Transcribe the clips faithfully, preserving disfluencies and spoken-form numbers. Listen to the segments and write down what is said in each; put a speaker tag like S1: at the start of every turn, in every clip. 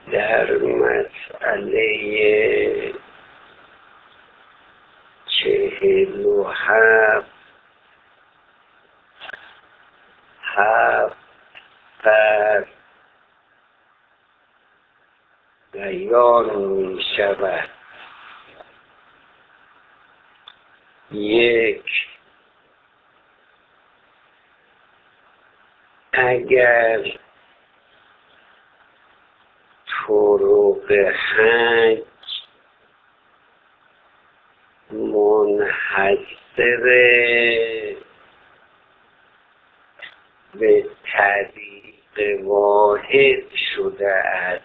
S1: در مسئله چهل و هفت هفت پر بیان می شود. یک، اگر طرق حج منحصر به طریق واحد شده است،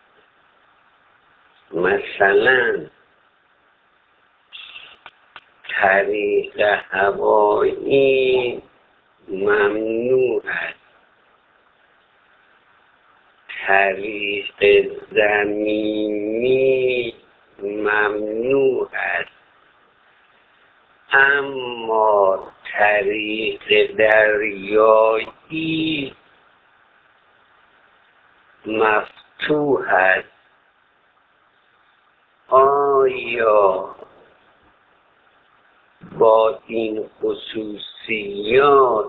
S1: مثلا طریق هوایی ممنوع است، طریق زمینی ممنوع است، اما طریق دریایی مفتوح است. آیا با این خصوصیات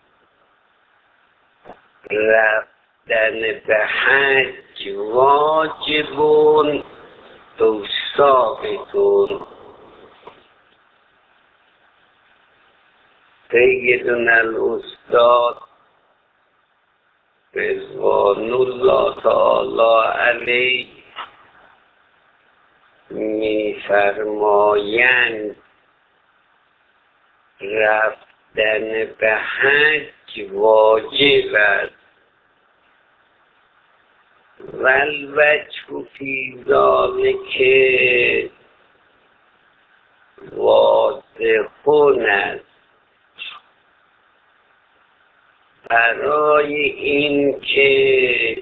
S1: رفتن به حج واجبون او ثابتون؟ سیدنا الاستاد رضوان الله تعالی علیه می‌فرمایند رفتن به حج واجب است، والوجه فی ذلک واضح است. برای اینکه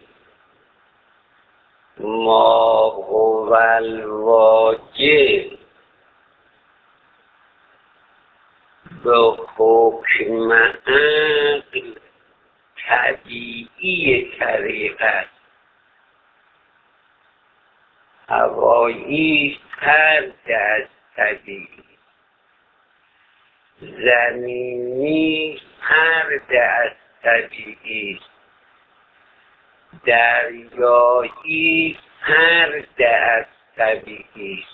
S1: ما هو الواجب به حکم عقل طبیعی طریق است، هوایی فرد از طبیعی، زمینی فرد از طبیعی، دریایی فرد از طبیعی.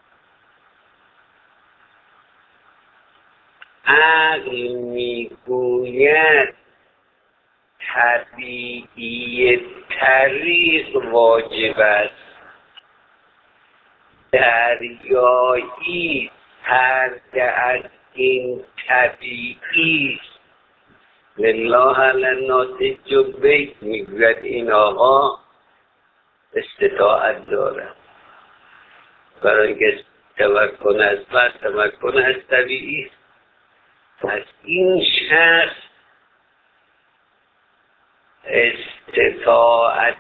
S1: عقل میگوید طبیعی طریق واجب است، دریایی فرد از این طبیعی. لله علی ناطج بیت میگوید این آقا استطاعت دارد، برای اینکه تمکن از بر تمکن از طبیعی. پس این شخص استطاعت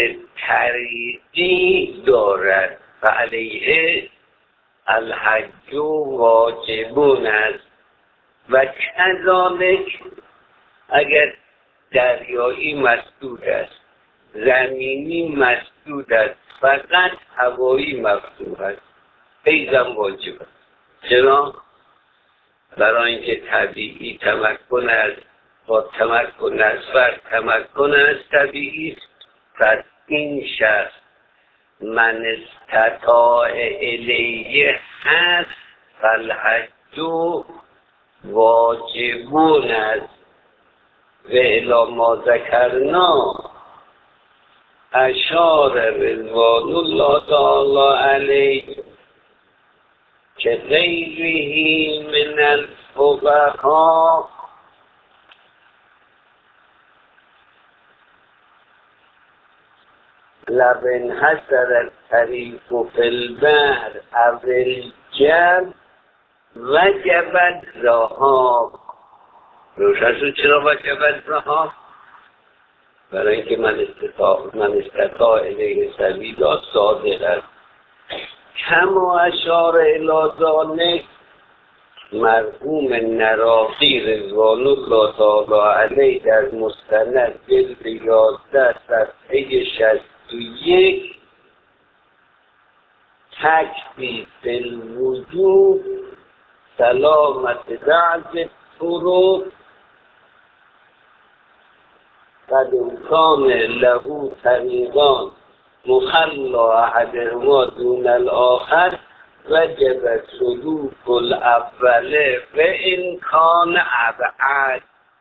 S1: طریقی دارد و علیه الحج واجبون است. و کذالک اگر دریایی مسدود است، زمینی مسدود است، فقط هوایی مفتوح است، ایضا واجب است. چرا؟ برای اینکه طبیعی تمکن از با تمکن از فرد تمکن از طبیعی است. پس این شخص من استطاع الیه هست فالحج واجبون است. و الی ما ذکرنا اشار رضوان الله تعالی علیه که غیره من الفقهاء لبن حسر الطریق فی البحر او الجو وجبت رهاب. روشن شد چرا وجبت رهاب؟ برای اینکه من استطاع من استطاع الیه سبیلا صادق است. کما اشار الی ذلک مرحوم نراقی رضوان الله تعالی علیه در مستند جلد یازده صفحه شصت و یک تکفی فی الوجوب سلامت بعض طرق قد کان له طریقان مخلا احدهما دون الاخر وجب سلوک الاول و ان کان ابعد.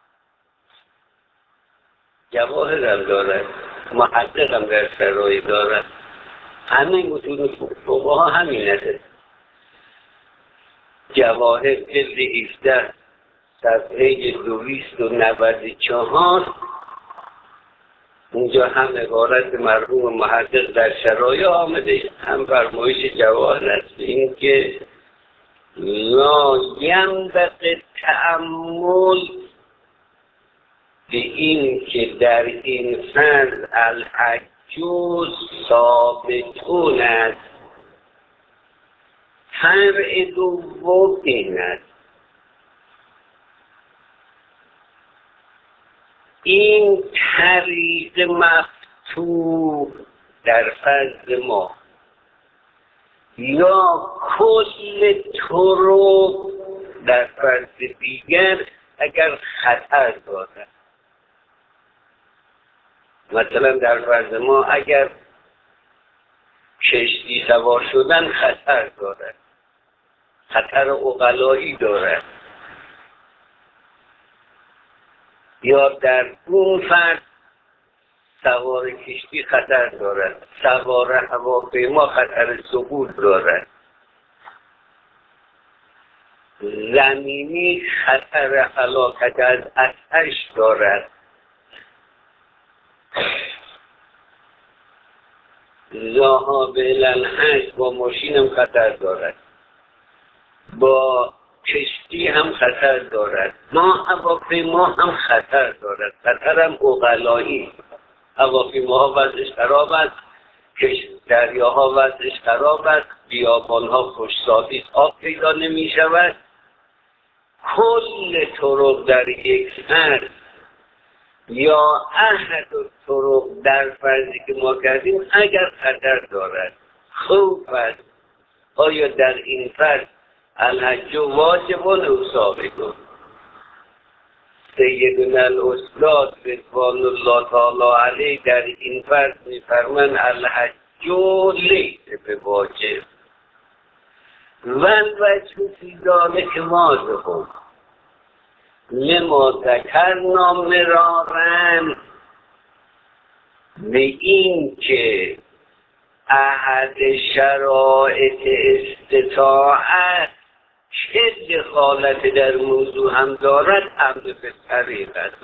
S1: جواهر هم دارد، محقق هم در سرایی دارد، همه متون فقها همین است. جواهر جلد هفده صفحه دویست و نود و چهار، اونجا هم عبارت مرحوم محقق در شرایع آمده، هم فرمایش جواهر است این که لا ینبغی تأمل به این که در این فرض الحج ثابتون است. فرع دوم این است این طریق مفتوح در فرض ما یا کل طرق در فرض دیگر اگر خطر دارد. مثلا در فرض ما اگر کشتی سوار شدن خطر دارد، خطر عقلایی دارد، یا در اون فرض سوار کشتی خطر دارد، سوار هواپیما خطر سقوط دارد، زمینی خطر هلاکت از آتش دارد، ذهاب الی الحج با ماشین هم خطر دارد، با کشتی هم خطر دارد، ما هواپیما هم خطر دارد، خطر هم عقلایی. هواپیماها وضعش خراب است، دریاها وضعش خراب است، بیابانها خشکسالی است، آب پیدا نمی شود. کل طرق در یک فرض یا احد طرق در فرضی که ما کردیم اگر خطر دارد، خوف است، آیا در این فرض الحج واجب و ثابت؟ سیدنا الاستاد رضوان الله تعالی علیه در این فرض می‌فرمایند الحج لیس بواجب والوجه فی ذلک واضح لما ذکرنا مرارا، به این که احد شرایط استطاعت چه دخالت در موضوع هم دارد، امر به طریق است.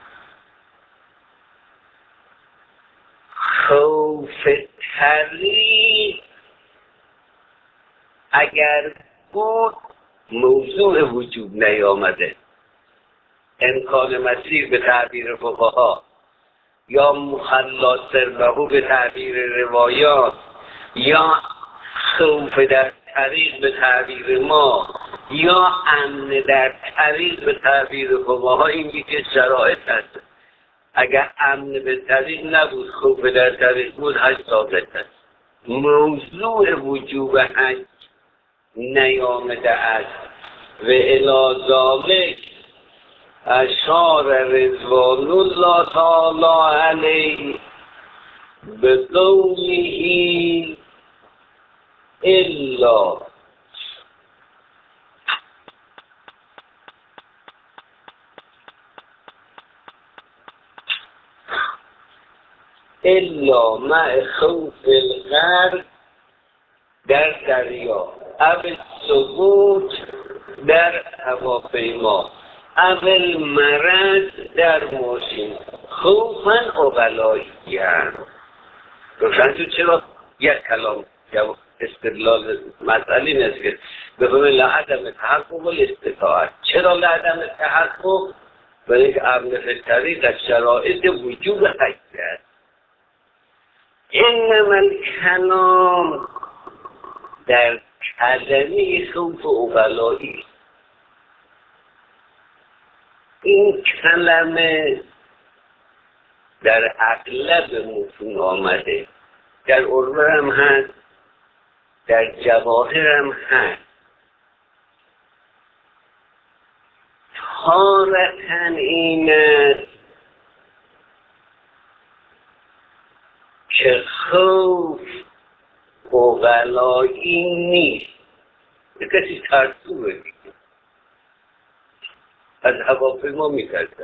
S1: خوف طریق اگر بود موضوع وجوب نیامده، امکان مسیر به تعبیر فقها یا مخلا سربهو به تعبیر روایات یا خوف در طریق به تعبیر ما یا امن در طریق به تعبیر فقها، این یکی شرایط است. اگر امن به طریق نبود، خوف در طریق بود، حج ثابت است. موضوع وجوب حج نیامده است و الی ذلک اشار رضوان الله تعالی علیه به قوله الا الا مع خوف الغرق در دریا، او سقوط در هواپیما، اول مرض در ماشین، خوفاً عقلایی هم. روشن تو چرا یک کلام استدلال مسئله نیست که بفهمه لعدم تحقق و استطاعت. چرا لعدم تحقق؟ برای که امن فطری در شرایط وجوب حج است. انما الکلام در کلمه خوف عقلایی، این کلمه در اغلب متون آمده، در عروه هم هست، در جواهرم هست. تارتن این است که خوف اغلایی نیست. یه کسی ترسوه دیگه، از هواپیما میترسه.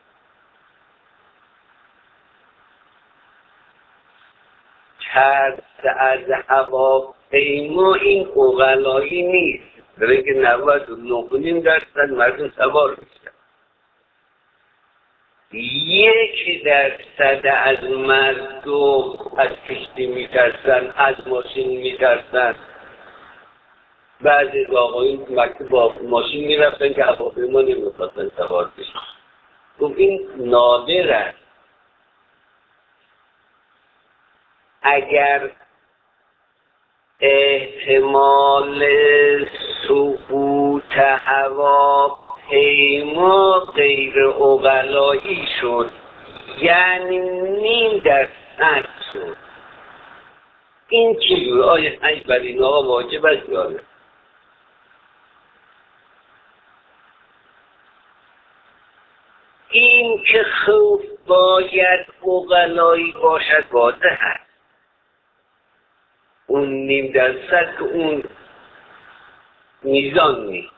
S1: ترس از هواپیما این اغلایی نیست، برای که نود و نه و نیم درصد مردم سوار میشن. یک درصد از مردم از کشتی میترسن، از ماشین میترسن. بعضی آقایون وقتی با ماشین میرفتن که هواپیما نمیخواستن سوار بشن. خب این نادر است. اگر احتمال سقوط هواپیما غیر عقلایی شد، یعنی نیم درصد شد، این چیزی آیا حج بر این آقا واجب است یا نه؟ این که خوف باید عقلایی باشد واضح است. اون نیم درصد که اون میزان نیست.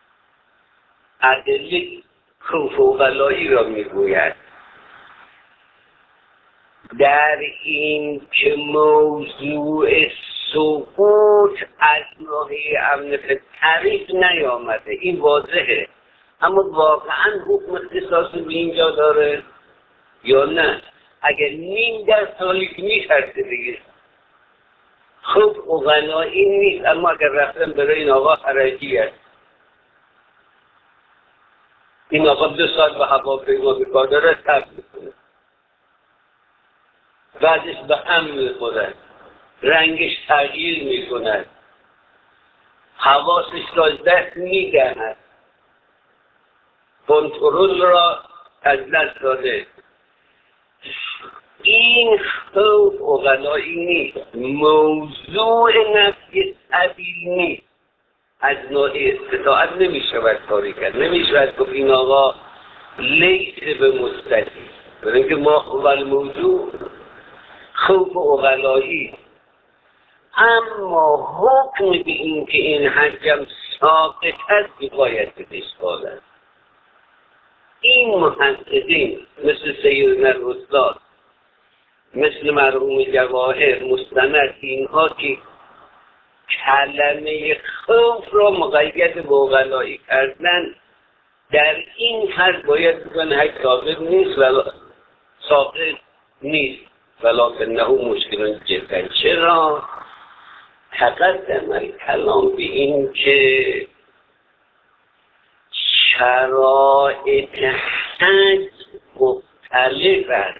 S1: ادله خوف عقلایی را میگوید. در این که موضوع سقوط از ناحیه امن طریق نیامده، این واضحه. اما واقعا حکم اختصاصی به اینجا داره یا نه؟ اگر نیم در سالی که میترسه دیگه خوب اغلایی نیست. اما اگر رفتن برای این آقا حرجی است، این آقا دو سال به هواپیما بکار داره، تب میکنه، بعدش به هم میخورد، رنگش تغییر میکند، حواسش را دست میدهد، کنترل را از دست داده. این خوف اغلایی نیست، موضوع نفی سبیل نیست. از نوع استطاعت نمیشود کاری کرد، نمیشود گفت این آقا لیس به مستطیع، برای اینکه ما اول موضوع خوف اغلایی. اما حکم به این که این حجم ساقط هست باید به اشکال است. این محققین مثل سیدنا الاستاد، مثل مرحوم جواهر، مستند، اینها که کلمه خوف را مقید به اغلایی کردن، در این حد باید بگن حج ثابت نیست ولا ساقط نیست، ولکنه مشکل جدا. چرا؟ تقدم الکلام به این که شرایط حج مختلف است.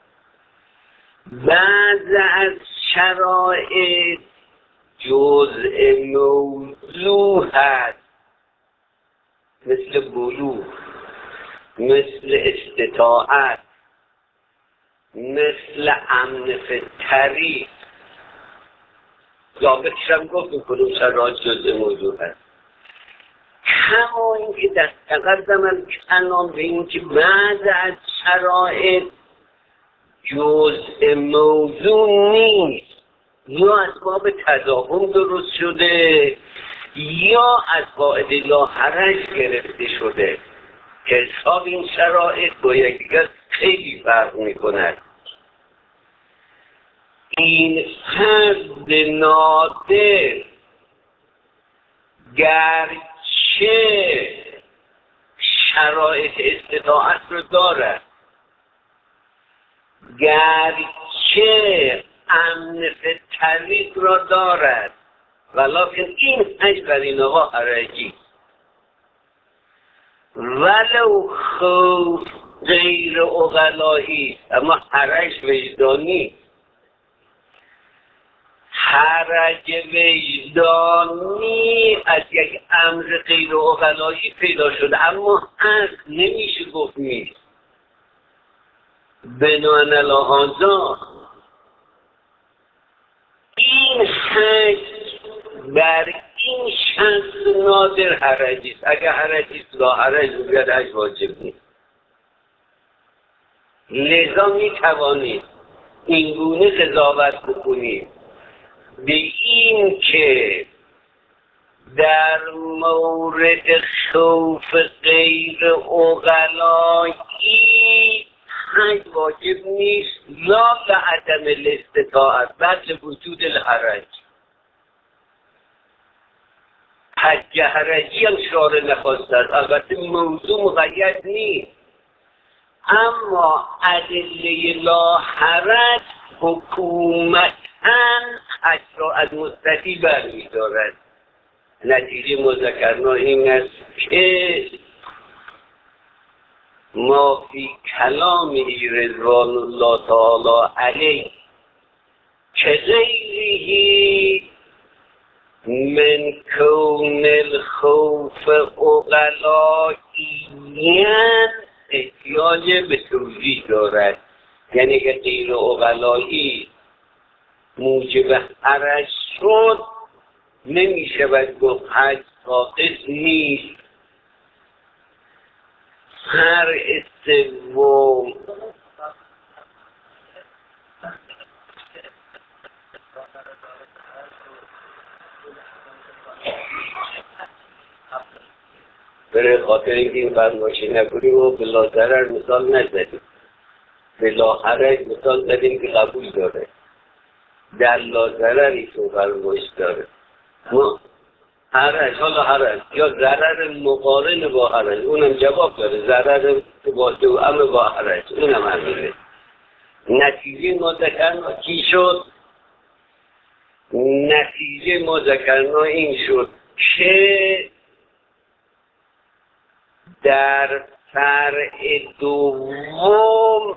S1: بعض از شرایط جزء موضوع هست، مثل بلوغ، مثل استطاعت، مثل امن فی الطریق. ضابطش هم گفتیم کدوم شرایط جزء موضوع هست. همون که در تقدم الکلام به این که بعض از شرایط جزء موضوع نیست، یا اسباب تضاهم درست شده یا از قاعده لا حرج گرفته شده که حساب این شرایط با یکدیگر خیلی فرق میکند. این فرد نادر گرچه شرایط استطاعت رو دارد، گرچه امن فی الطریق را دارد، ولکن این حج بر این آقا حرجی. ولو خوف غیر عقلایی، اما حرج وجدانی. حرج وجدانی از یک امر غیر عقلایی پیدا شده، اما اصل نمیشه گفت نیست. بنان لحاظا این حج بر این شخص نادر حرجی است. اگر حرجی است لا حرج بگوید حج واجب نیست. لذا می توانید این گونه قضاوت بکنید به این که در مورد خوف غیر عقلایی حج واجب نیست، لا به عدم الاستطاعت بل وجود الحرج. حج حرجی هم شارع نخواسته است، البته موضوع مقید نیست، اما ادله لا حرج حکومتاً حج را از مستطیع برمی‌دارد. نتیجه مذکرنا این است که ما فی کلامه رضوان الله تعالی علیه که غیره من کون الخوف عقلائیاً احتیاج به توضیح دارد. یعنی که غیر عقلایی موجب حرج شد نمی شود گفت حج ساقط نیست. هر سوم برای خاطر اینکه این فرمایشی نکنیم و بلا ضرر مثال نزدیم، بلا حرج مثال زدیم که قبول داره، در لا ضرری تو فرمایش داره. ما حرج، حالا حرج یا ضرر مقارن با حرج اونم جواب داره، ضرر با توأم با حرج اونم همینه. نتیجه ما ذکرنا چی شد؟ نتیجه ما ذکرنا این شد که در فرع دوم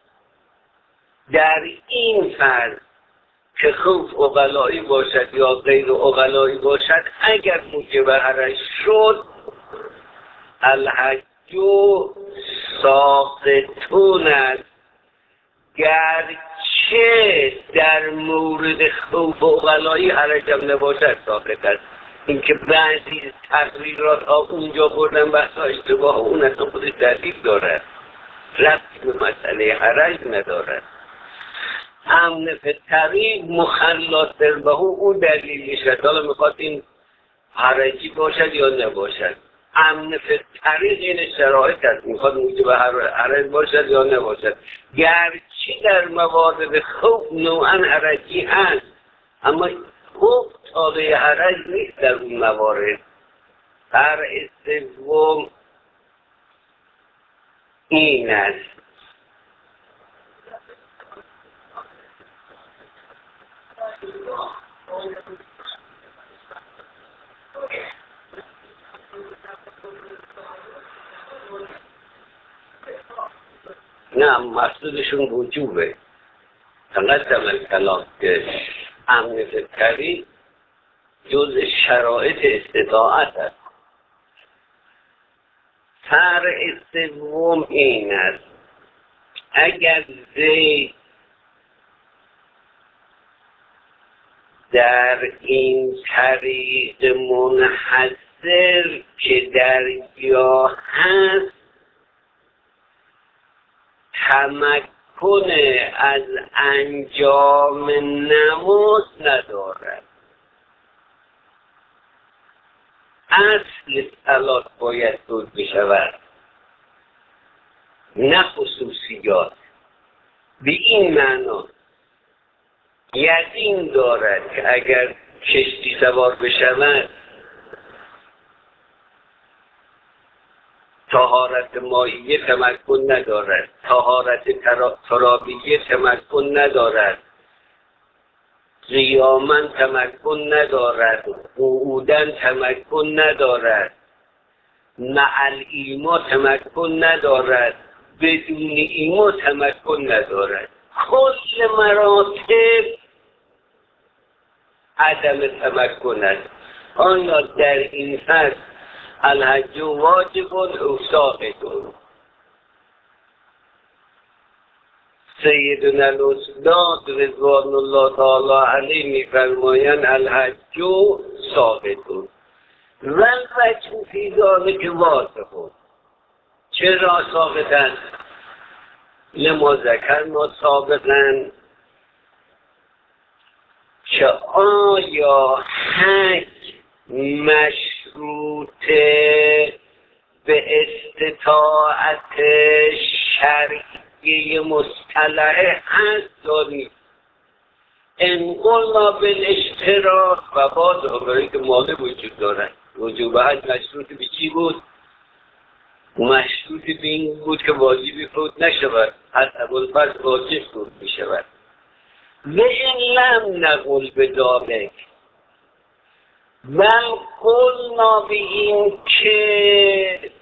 S1: در این فرع که خوف عقلایی باشد یا غیر عقلایی باشد اگر موجب حرج شد الحج ساقطون است، گرچه در مورد خوف عقلایی حرج هم نباشد ساقط است. اینکه بعضی تقریرات ها اونجا بردن بحث اشتباه اون از خود دلیل دارد، ربط به مسئله حرج ندارد. امن فی الطریق مخلص به اون دلیل میشد. حالا میخواد این حرجی باشد یا نباشد، امن فی الطریق این شرایط است، میخواد موجب حرج باشد یا نباشد، گرچه در موارد خوف نوعا حرجی هست اما خوف تابع حرج نیست در اون موارد. فرع سوم این است نه مقصودشون وجوبه، تقدم الکلام که امن فی الطریق جز شرایط استطاعت است. فرع سوم این است اگر زید در این طریق منحصر که در جا هست تمکن از انجام نماز ندارد، اصل صلات باید دود بشود نه خصوصیات. به این معنا یقین دارد که اگر کشتی سوار بشود طهارت مائیه تمکن ندارد، طهارت ترابیه تمکن ندارد، قیاماً تمکن ندارد، قعوداً تمکن ندارد، مع الایما تمکن ندارد، بدون ایما تمکن ندارد. کل مراتب عدم تمکن است. آیا در این حد الحج واجب او ساقط؟ سیدنا الاستاد رضوان الله تعالی علیه میفرمایند الحج ثابتون و الوجه فی ذلک واضح. چرا ثابتن؟ لما ذکرنا سابقا که آیا حج مشروط به استطاعت شرعی مصطلح هست یا نیست؟ ان قلنا بالاشتراک و باز برای که ماده وجود دارد. وجوب حج مشروط به چی بود؟ مشروط به این بود که واجبی فوت نشود، از ابوالفضل واجب فوت می شود. و این لم نقل به ذلک بل قلنا به این که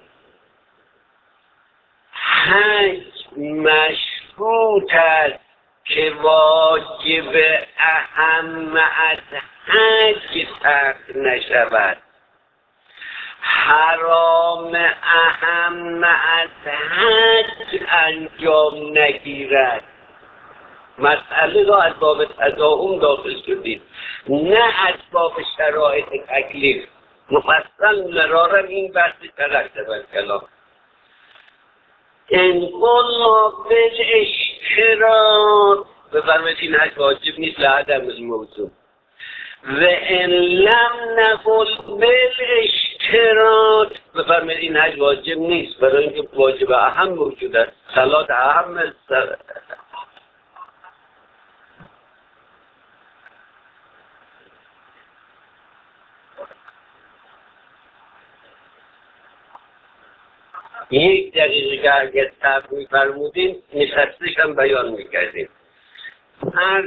S1: حج مشروط است که واجب اهم از حج ترک نشود، حرام اهم از حج انجام نگیرد. مسئله را از باب تضاهم داخل شدید، نه از باب شرایط تکلیف. مفصل مرارا این بحث ترکته بر کلام. ان قلنا بالاشتراط بفرمایید این حج واجب نیست لعدم الموضوع. و ان لم نقل بالاشتراط بفرمایید این حج واجب نیست، برای اینکه واجب اهم موجود است. صلات اهم است. یک دقیقه که اگر صبر می‌فرمودین نشستش هم بیان می‌کردیم. هر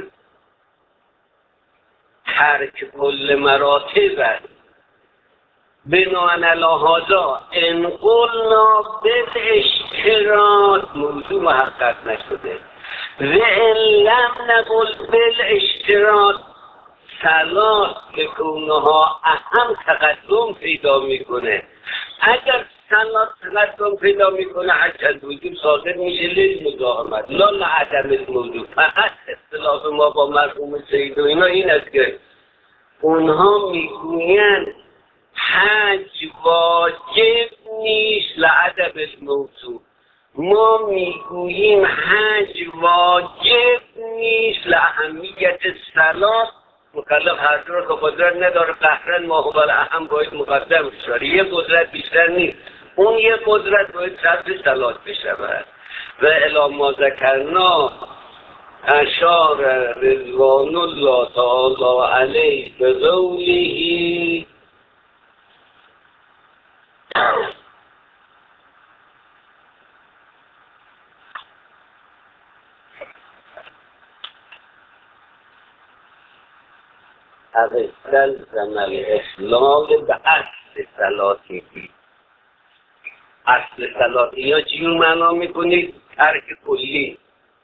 S1: ترک کل مراتب است. بناهن علی هذا ان قلنا بالاشتراط موضوع محقق نشده و ان لم نقل بالاشتراط صلات به کونها اهم تقدم پیدا میکنه. اگر صلات تقدم پیدا میکنه حج از وجود صادر میشه للمداومت لا لعدم الموضوع. فقط اختلاف ما با مرحوم سید و اینا این است که اونها میگویند حج واجب نیست لعدم الموضوع، ما میگوییم حج واجب نیست لاهمیت صلات. مکلف هر دو رو که قدرت نداره قهرن ما هو اهم باید مقدم بشه. یه قدرت بیشتر نیست، اون یه قدرت باید صدر صلات بشود. و الی ما ذکرنا اشار رضوان الله تعالی علیه به قوله استلزم الاسلام به اصل صلاتی. اصل صلاتی یا چیو معنا میکنید؟ ترک کلی،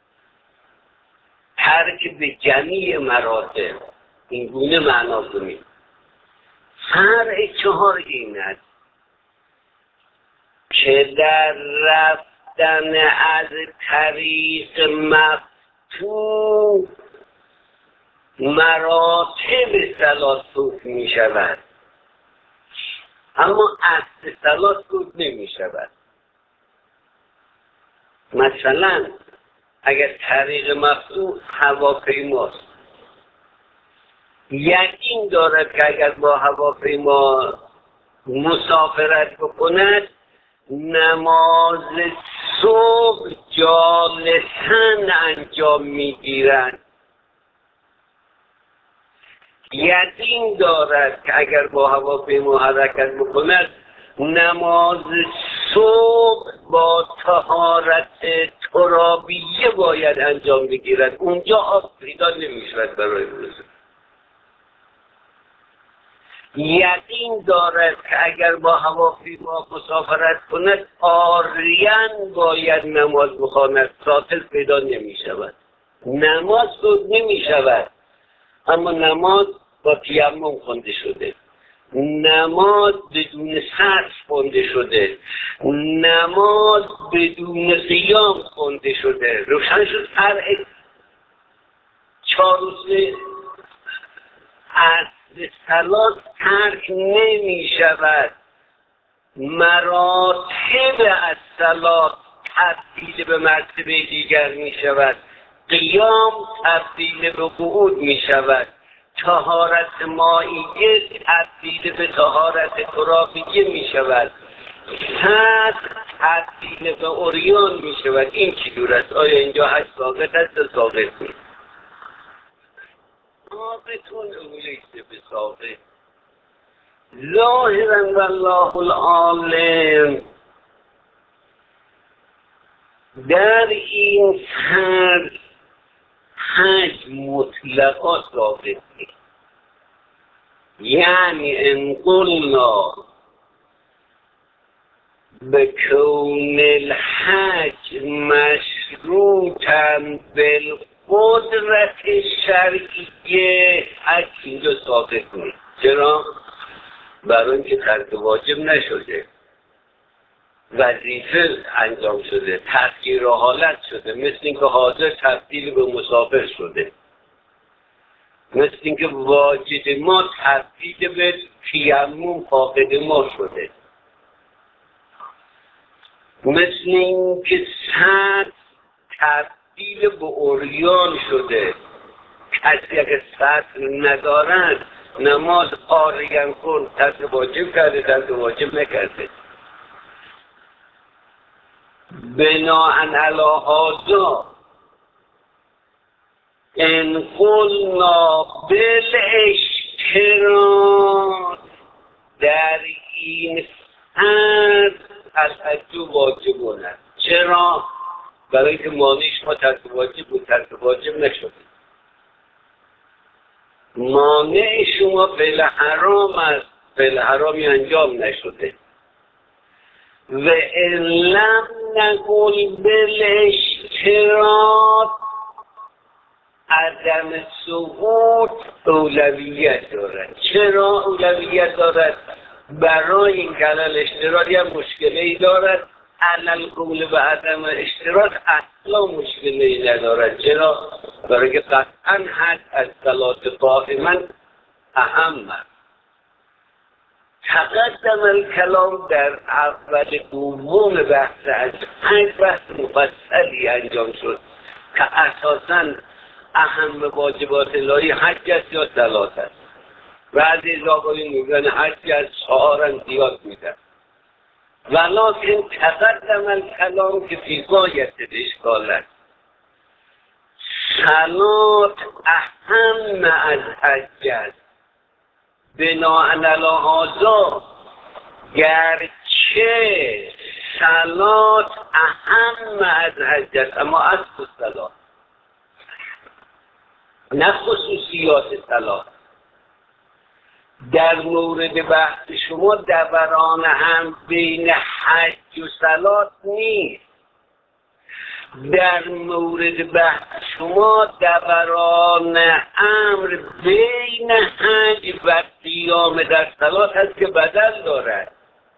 S1: ترک به جمیع مراتب. این گونه معنا کنید. فرع چهار این است که در رفتن از طریق مفتوح مراتب صلات فوت می شود، اما اصل صلات فوت نمی شود. مثلا اگر طریق مفتوح هواپیماست، یقین دارد که اگر با هواپیما مسافرت بکند نماز صبح جالساً انجام میگیرند. یقین دارد که اگر با هواپیما حرکت بکند نماز صبح با طهارت ترابیه باید انجام بگیرد. اونجا آب پیدا نمیشود برای وضو. یقین دارد که اگر با هواپیما مسافرت کند آریان باید نماز بخواند، ساطل پیدا نمی شود، نماز خود نمی شود. اما نماز با تیمم خونده شده. نماز بدون سطر خونده شده، نماز بدون قیام خونده شده. روشن شد فرع چاروسه اصل صلات ترک نمی شود. مراتب از صلات تبدیل به مرتبه دیگر می شود. قیام تبدیل به قعود می شود. طهارت مائیه تبدیل به طهارت ترابیه می شود. سطر تبدیل به عریان می شود. این چی دور است؟ آیا اینجا هست ثابت است یا ثابت نیست؟ ثابتون اولیست به ثابت. ظاهرا والله العالم در این سر حج مطلقا ثابت نیست. یعنی ان قلنا به کون الحج مشروطا بالقدرت شرعیه، حج اینجا ثابت نیست. چرا؟ برای اینکه ترک واجب نشده، وظیفه انجام شده، تغییر حالت شده، مثل اینکه حاضر تبدیل به مسافر شده، مثل اینکه واجد ما تبدیل به تیمم فاقد ما شده، مثل اینکه سطر تبدیل به عریان شده. کسی اگه سطر ندارن نماز آریان کن ترک واجب کرده، ترک واجب نکرده. بناءً علی هذا ان قلنا بالاشتراط در این حد الحج واجب است. چرا؟ برای اینکه مانعش ما ترک واجب بود، ترک واجب نشده. مانع شما فعل حرام است، فعل حرامی انجام نشده. و ان لم نقل بالاشتراط عدم سقوط اولویت دارد. چرا اولویت دارد؟ برای این که علل اشتراطی هم مشکلی ای دارد، علل قول به عدم اشتراط اصلا مشکلی ای ندارد. چرا؟ برای که قطعا حد از صلات قائما اهم است. تقدم الکلام در اول دوم بحث از پنج بحث مفصلی انجام شد که اساساً اهم واجبات الهی حج است یا صلات است. بعضی از آقایون میگن حج از چهارم زیاد میدن، ولکن تقدم الکلام که فی غایت الاشکال است. صلات اهم از حج است. بناءً علی هذا گرچه صلات اهم از حج است، اما اصل صلات نه خصوصیات صلات. در مورد بحث شما دوران هم بین حج و صلات نیست. در مورد بحث شما دوران امر بین حج و قیام در صلات هست که بدل دارد.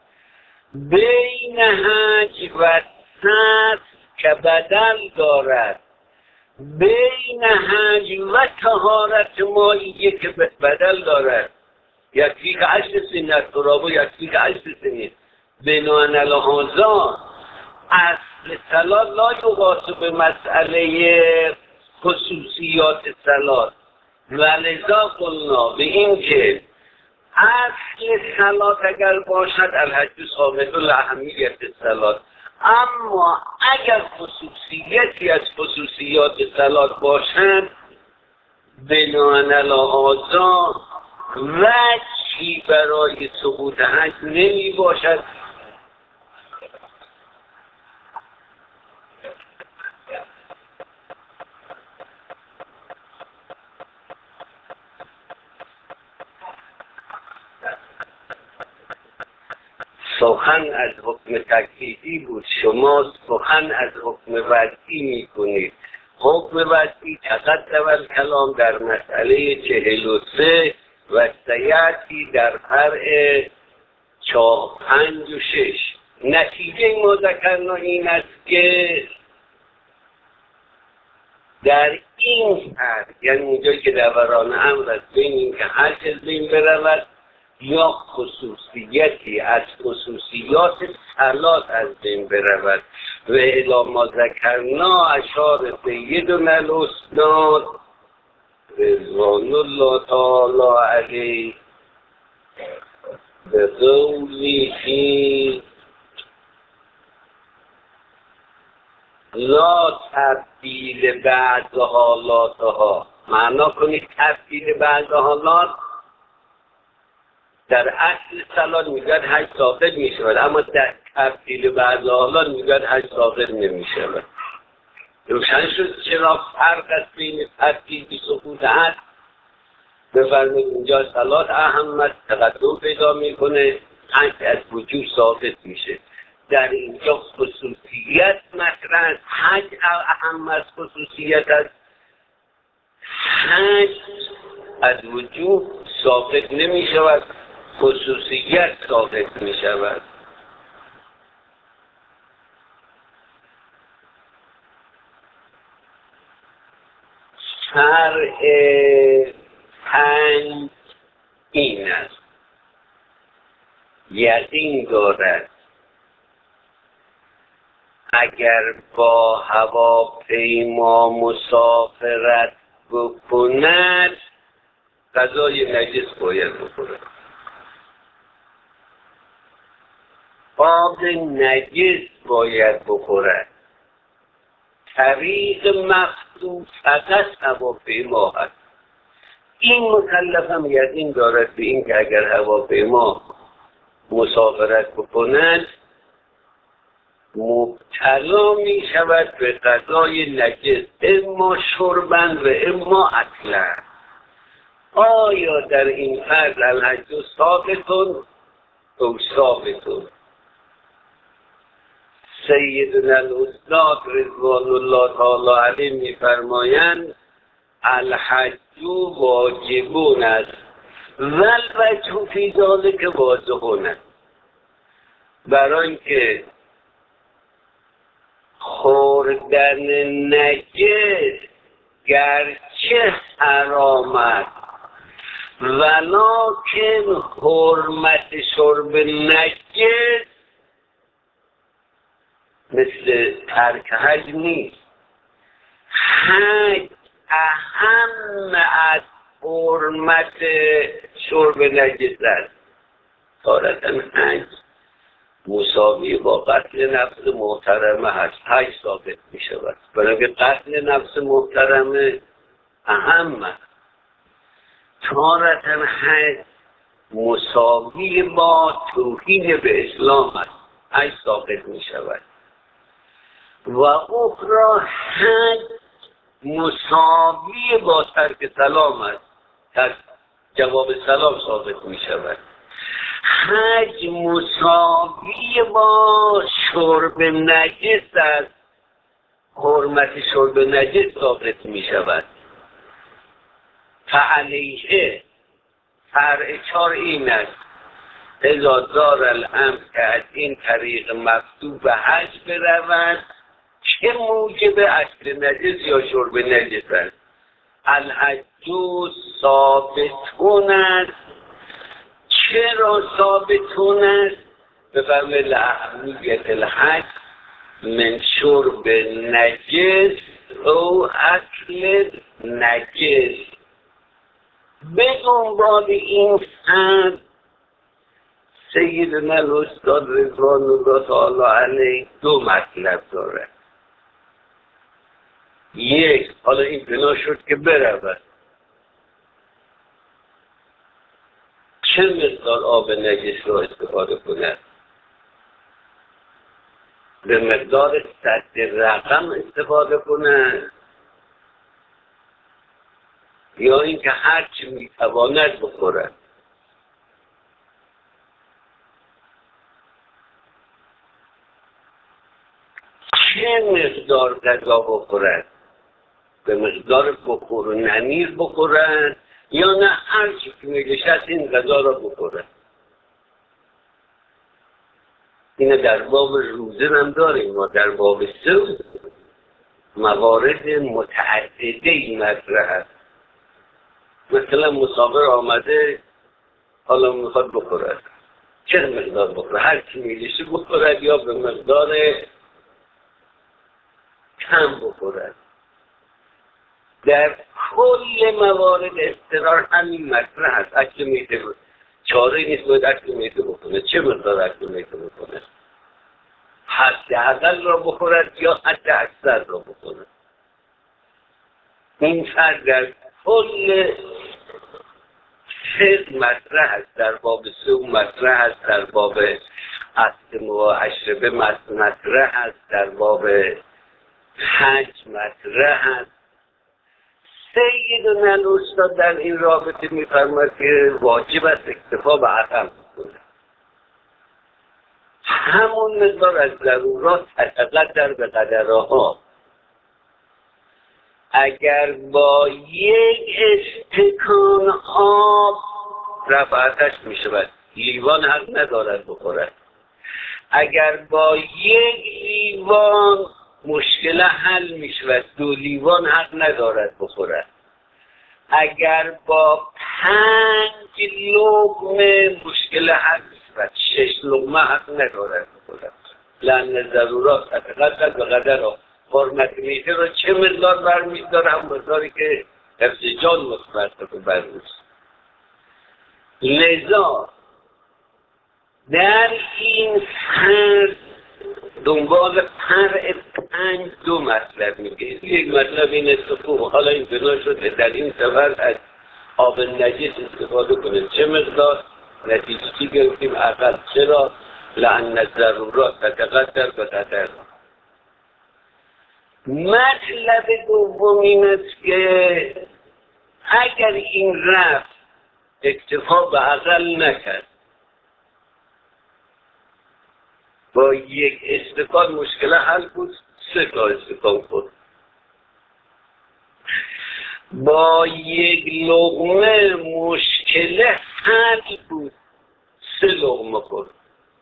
S1: بین حج و صلات که بدل دارد، بین حج و طهارت مائیه که بدل دارد. یکی که عشر سنین است و یکی که عشر سنین. بناءً علی هذا اصل صلات لا یقاس به مسئله خصوصیات صلات، ولذا قلنا به این که اصل صلات اگر باشد الحج ثابت الاهمیت صلات، اما اگر خصوصیتی از خصوصیات صلات باشد بناءً علی هذا وجهی برای سقوط حج نمی باشد. سخن از حکم تکلیفی بود، شما سخن از حکم وضعی می کنید. حکم وضعی تقدم الکلام در مسئله چهل و سه و سیعتی در فرع چهار پنج و شش. نتیجه ما ذکرنا این است که در این حد، یعنی اونجایی که دوران امر است بین این که هر چیز بین برود یا خصوصیتی از خصوصیات صلات از بین برود و الی ما ذکرنا اشار سیدنا الاستاد رضوان الله تعالی علیه به قوله لا تبدیل بعض حالاتها. معنا کنید تبدیل بعض حالات در اصل صلات میگن حج ثابت میشود، اما در تبدیل بعض حالات میگن حج ثابت نمیشود. روشن شد چرا فرق است بین تبدیل و سقوط حج؟ بفرمایید اینجا صلات اهمیت تقدم پیدا میکنه، حج از وجود ثابت میشه. در اینجا خصوصیت مطرح است، حج اهم از خصوصیت است. حج از وجود ثابت نمی شود، خصوصیت ثابت می شود. فرع پنج این است: یقین دارد اگر با هواپیما مسافرت بکند غذای نجس باید بخورد. آب نجس باید بخورد. طریق مفتوح فقط هواپیما هست. این مکلف هم یقین دارد به این که اگر هواپیما مسافرت بکند مبتلا می شود به غذای نجس، اما شربن و اما اکلا. آیا در این فرد الحج ثابتون او ثابتون؟ سیدنا الاستاد رضوان الله تعالی علیه می فرمایند الحج واجبون است والوجه فی ذلک واضحون است. برای اینکه خوردن نجس گرچه حرام است ولکن حرمت شرب نجس مثل ترک حج نیست. حج اهم از حرمت شرب نجس است. تارتاً حج مساوی با قتل نفس محترمه هست، حج ثابت می شود. برای قتل نفس محترمه اهم است. تارتاً حج مساوی با توهین به اسلام است، حج ثابت می شود. و اخرى حج مساوی با ترک سلام است، ترک جواب سلام ثابت می شود. حج مساوی با شرب نجس است، حرمت شرب نجس ثابت می شود. فعلیه فرع چار این است: اذا دار الامر که از این طریق مفتوح به حج برود چه موجب اکل نجس یا شرب نجس است. الحج ثابتون است. چرا ثابتون است؟ بفرمایید لأهمیت الحج من شرب نجس او اکل نجس. به دنبال این فرد سیدنا الاستاد رضوان الله تعالی علیه دو مطلب داره. یک، حالا این بنا شد که برود، چه مقدار آب نجس را استفاده کند؟ به مقدار صد رقم استفاده کند یا اینکه هرچی میتواند بخورد؟ چه مقدار غذا بخورد؟ به مقدار بخور و نمیر بخورد یا نه هر چی که میلش هست این غذا را بخوره. اینه در باب روزه هم داریم و در باب صوم موارد متعدده این مطرح هست. مثلا مسافر آمده حالا میخواد بخورد، چه مقدار بخورد؟ هر کی میلشه بخورد یا به مقدار کم بخورد. در کل موارد اضطرار همین مطرح هست. اکل میته بود چاره نیست باید اکل میته بکنه. چه مقدار اکل میته بکنه؟ حد اقل را بخورد یا حد اکثر را بخورد. این فرق در کل فقه مطرح هست. در باب صوم مطرح هست، در باب عصم و اشربه مطرح هست، در باب حج مطرح هست. سیدنا الاستاد در این رابطه می‌فرماید که واجب است اکتفا به عقل کنه. همون مقدار از ضرورات تقدر به قدرها. اگر با یک استکان آب رفع آتش می شود، لیوان حق ندارد بخورد. اگر با یک لیوان مشکل حل می شود، دو لیوان حق ندارد بخورد. اگر با پنج لقمه مشکل حل می شود، شش لقمه حق ندارد بخورد. لأن ضرورات تقدر به قدرها. حرمت میته رو چه مقدار برمی‌داره؟ هم مقداری که حفظ جان متوسط بر روست. لذا در این فرد دنبال فرع پنج دو مطلب میگه. یک مطلب این است که حالا این بنا شده در این سفر از آب نجس استفاده کنه. چه مقدار؟ نتیجه چی گرفتیم؟ اقل. چرا؟ لأن ضرورات تقدر به قدر. مطلب دوم این است که اگر این رفت اکتفا به عقل نکرد، با یک استکان مشکل حل بود، سه تا استکان خورد. با یک لقمه مشکل حل بود، سه لقمه خورد.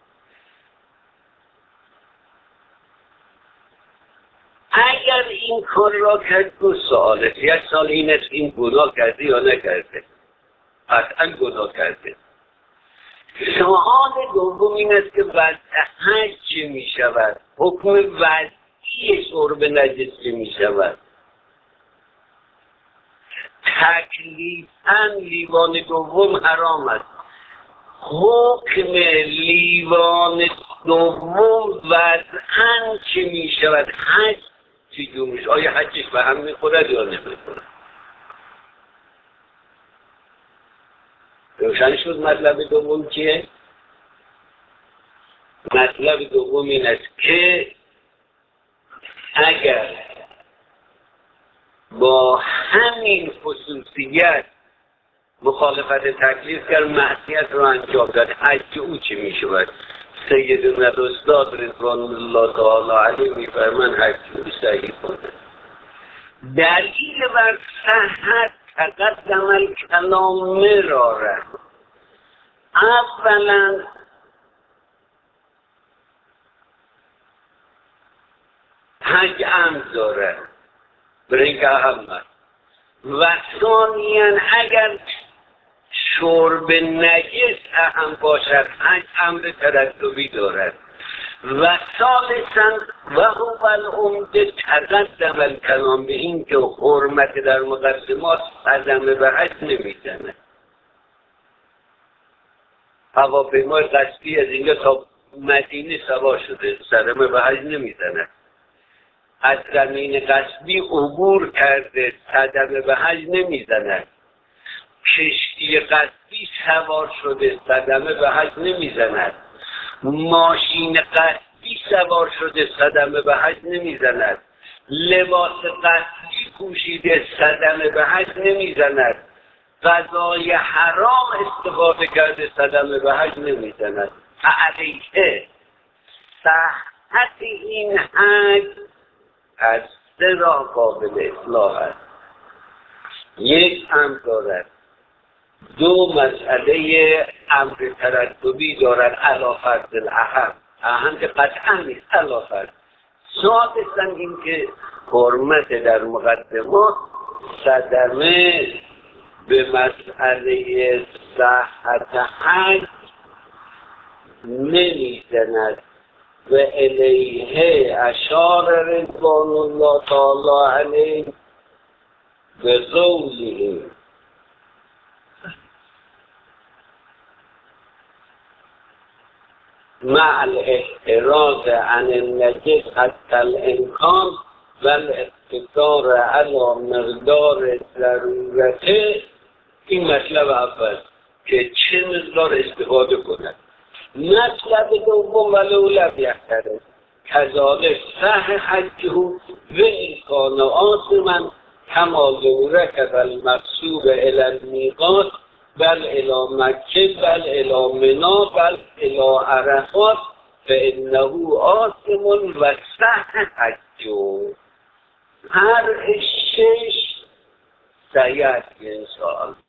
S1: اگر این کار را کرد دو سواله. یک سال این است این گناه کرده یا نکرده؟ قطعا گناه کرده. سوال دوم این است که وضع حج چه می شود؟ حکم وضعی شرب نجس چه می شود؟ تکلیفاً لیوان دوم حرام است. حکم لیوان دوم وضعاً چه می شود؟ حج چه جمعش؟ آیا حجش به هم می خورد یا نمی خورد؟ روشن شد مطلب دوم چیه؟ مطلب دوم این است که اگر با همین خصوصیت مخالفت تکلیف کرد، معصیت رو انجام داد، حج او چه می شود؟ سیدنا الاستاد رضوان الله تعالی علیه می‌فرمایند حج او صحیح کنه. دلیل بر صحت تقدم الکلام مرارا. اولا حج عمد داره برای اینکه اهم است. و ثانیاً اگر شرب نجس اهم باشد، حج امر ترتبی دارد. و ثالثاً و هو العمده تقدم الکلام، به این که حرمت در مقدمات صدمه به حج نمیزنه. هواپیمای قصدی از اینجا تا مدینه سوار شده، صدمه به حج نمیزنه. از زمین قصدی عبور کرده، صدمه به حج نمیزنه. کشتی قصدی سوار شده، صدمه به حج نمیزند. ماشین قصدی سوار شده، صدمه به حج نمیزند. لباس قصدی پوشیده، صدمه به حج نمیزند. غذای حرام استفاده کرده، صدمه به حج نمیزند. علیه صحت این حج از سه راه قابل اصلاح است. یک هم دارد دو مسئله امر ترتبی دارد علی فرض الاهم، اهم که قطعا نیست علی فرض. ثالثاً این که حرمت در مقدمه صدمه به مسئله صحت حج نمیزند و الیه اشار رضوان الله تعالی علیه به قوله مع الاحتراز عن النجس حتی الامکان و الاقتصار علی مقدار ضرورته. این مطلب اول که چه مقدار استفاده کند. مطلب دوم ولو لم یحترز کذالک صح حجه و امکان آثما کما لو رکب المقصود الی المیقات بل الی مکه بل الی منا بل الی عرفات فانه آثم و صح حجه. هر شش سیأتی انشاءالله.